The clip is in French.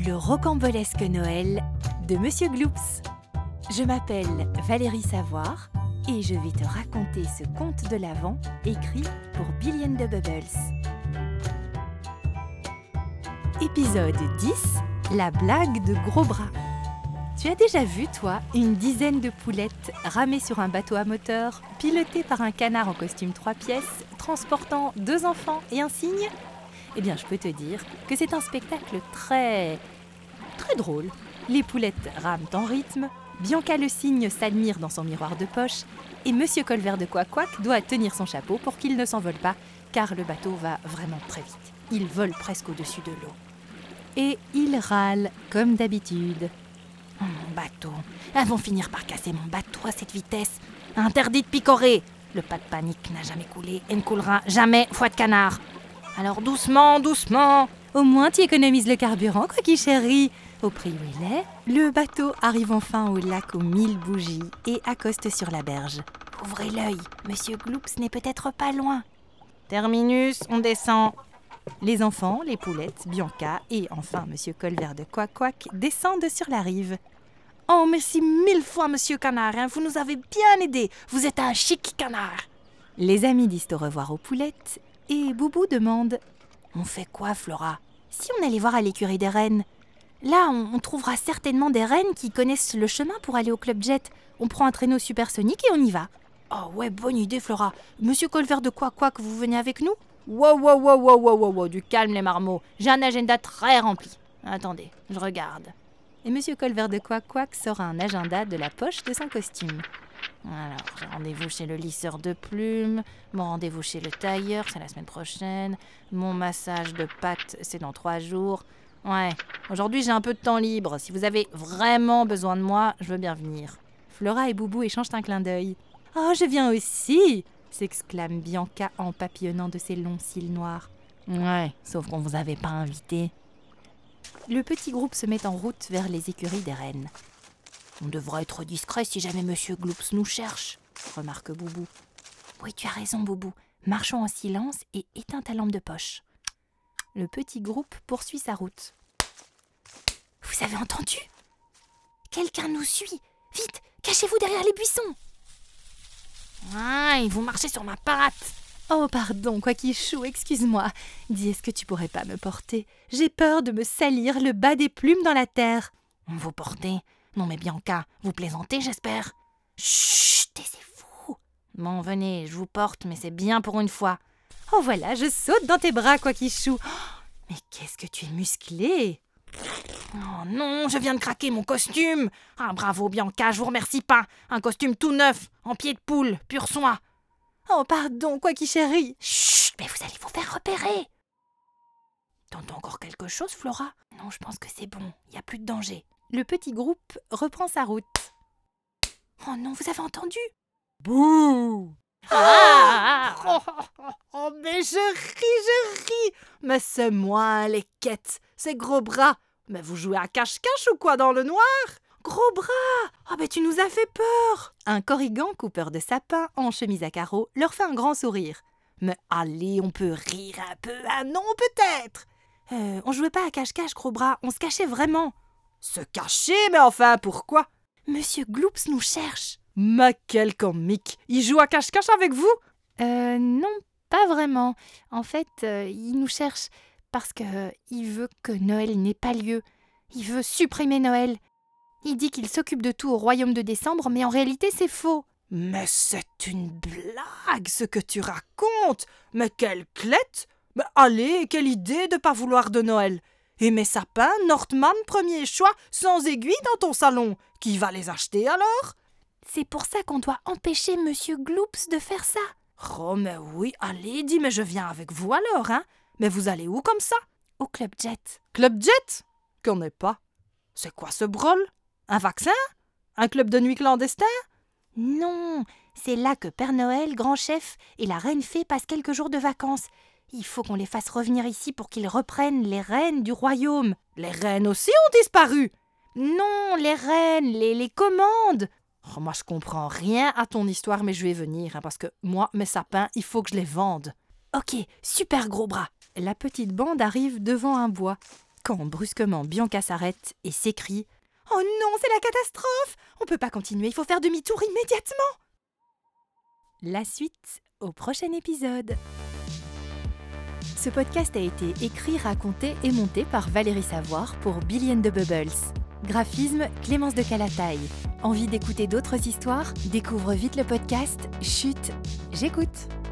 Le rocambolesque Noël de Monsieur Gloops. Je m'appelle Valérie Savoir et je vais te raconter ce conte de l'Avent écrit pour Billy and the Bubbles. Épisode 10, la blague de Gros Bras. Tu as déjà vu, toi, une dizaine de poulettes ramées sur un bateau à moteur, pilotées par un canard en costume 3 pièces, transportant 2 enfants et un cygne ? Eh bien, je peux te dire que c'est un spectacle très drôle. Les poulettes rament en rythme, Bianca le cygne s'admire dans son miroir de poche et Monsieur Colvert de Quack doit tenir son chapeau pour qu'il ne s'envole pas, car le bateau va vraiment très vite. Il vole presque au-dessus de l'eau. Et il râle comme d'habitude. Mon bateau, elles vont finir par casser mon bateau à cette vitesse. Interdit de picorer. Le pas de panique n'a jamais coulé et ne coulera jamais, foi de canard. Alors doucement, doucement. Au moins tu économises le carburant, Quacky chéri. Au prix où il est, le bateau arrive enfin au lac aux 1000 bougies et accoste sur la berge. Ouvrez l'œil, Monsieur Gloops n'est peut-être pas loin. Terminus, on descend. Les enfants, les poulettes, Bianca et enfin Monsieur Colvert de Quack descendent sur la rive. Oh, merci 1000 fois, Monsieur Canard, vous nous avez bien aidés. Vous êtes un chic canard. Les amis disent au revoir aux poulettes et Boubou demande « On fait quoi, Flora ? Si on allait voir à l'écurie des rennes ? Là, on trouvera certainement des rennes qui connaissent le chemin pour aller au Club Jet. On prend un traîneau supersonique et on y va. » Oh ouais, bonne idée, Flora. Monsieur Colvert de Quack, vous venez avec nous ? Wow, du calme les marmots. J'ai un agenda très rempli. Attendez, je regarde. Et Monsieur Colvert de Quack sort un agenda de la poche de son costume. Alors, j'ai rendez-vous chez le lisseur de plumes, mon rendez-vous chez le tailleur, c'est la semaine prochaine, mon massage de pattes, c'est dans 3 jours. Ouais, aujourd'hui j'ai un peu de temps libre. Si vous avez vraiment besoin de moi, je veux bien venir. Flora et Boubou échangent un clin d'œil. Oh, je viens aussi, s'exclame Bianca en papillonnant de ses longs cils noirs. Ouais, sauf qu'on vous avait pas invité. Le petit groupe se met en route vers les écuries des rennes. On devra être discret si jamais Monsieur Gloops nous cherche, remarque Boubou. Oui, tu as raison, Boubou. Marchons en silence et éteins ta lampe de poche. Le petit groupe poursuit sa route. Vous avez entendu ? Quelqu'un nous suit. Vite, cachez-vous derrière les buissons. Ah, ils vont marcher sur ma patte. Oh, pardon, Quacky-chou, excuse-moi. Dis, est-ce que tu pourrais pas me porter ? J'ai peur de me salir le bas des plumes dans la terre. Vous porter ? Non mais Bianca, vous plaisantez, j'espère. Chut, taisez-vous. Bon, venez, je vous porte, mais c'est bien pour une fois. Oh voilà, je saute dans tes bras, Quacky-chou. Oh, mais qu'est-ce que tu es musclé. Oh non, je viens de craquer mon costume. Ah bravo Bianca, je vous remercie pas. Un costume tout neuf, en pied de poule, pur soin. Oh pardon, Quacky chéri. Chut, mais vous allez vous faire repérer. T'entends encore quelque chose, Flora ? Non, je pense que c'est bon, il n'y a plus de danger. Le petit groupe reprend sa route. Oh non, vous avez entendu ? Bouh ! Oh, mais je ris. Mais c'est moi, les quêtes, c'est Gros Bras. Mais vous jouez à cache-cache ou quoi dans le noir ? Gros Bras ! Oh, mais tu nous as fait peur. Un corrigan coupeur de sapin en chemise à carreaux leur fait un grand sourire. Mais allez, on peut rire un peu, ah non, peut-être. On jouait pas à cache-cache, Gros Bras, on se cachait vraiment. Se cacher, mais enfin, pourquoi ? Monsieur Gloops nous cherche. Mais quel comique ! Il joue à cache-cache avec vous ? Non, pas vraiment. En fait, il nous cherche parce qu'il veut que Noël n'ait pas lieu. Il veut supprimer Noël. Il dit qu'il s'occupe de tout au royaume de décembre, mais en réalité, c'est faux. Mais c'est une blague, ce que tu racontes ! Mais quelle clette ! Mais allez, quelle idée de pas vouloir de Noël ! Et mes sapins, Nordman, premier choix, sans aiguille dans ton salon. Qui va les acheter alors ? C'est pour ça qu'on doit empêcher Monsieur Gloops de faire ça. Oh, mais oui, allez, dis, mais je viens avec vous alors, hein ? Mais vous allez où comme ça ? Au Club Jet. Club Jet ? Connais pas. C'est quoi ce brol ? Un vaccin ? Un club de nuit clandestin ? Non, c'est là que Père Noël, grand chef, et la reine fée passent quelques jours de vacances. Il faut qu'on les fasse revenir ici pour qu'ils reprennent les rênes du royaume. Les reines aussi ont disparu ? Non, les reines, les commandes. Oh, moi, je comprends rien à ton histoire, mais je vais venir, parce que moi, mes sapins, il faut que je les vende. Ok, super Gros Bras. La petite bande arrive devant un bois. quand brusquement Bianca s'arrête et s'écrie « Oh non, c'est la catastrophe! On peut pas continuer, il faut faire demi-tour immédiatement !» La suite au prochain épisode. Ce podcast a été écrit, raconté et monté par Valérie Savoir pour Billy and the Bubbles. Graphisme, Clémence de Calataille. Envie d'écouter d'autres histoires? Découvre vite le podcast Chut, j'écoute.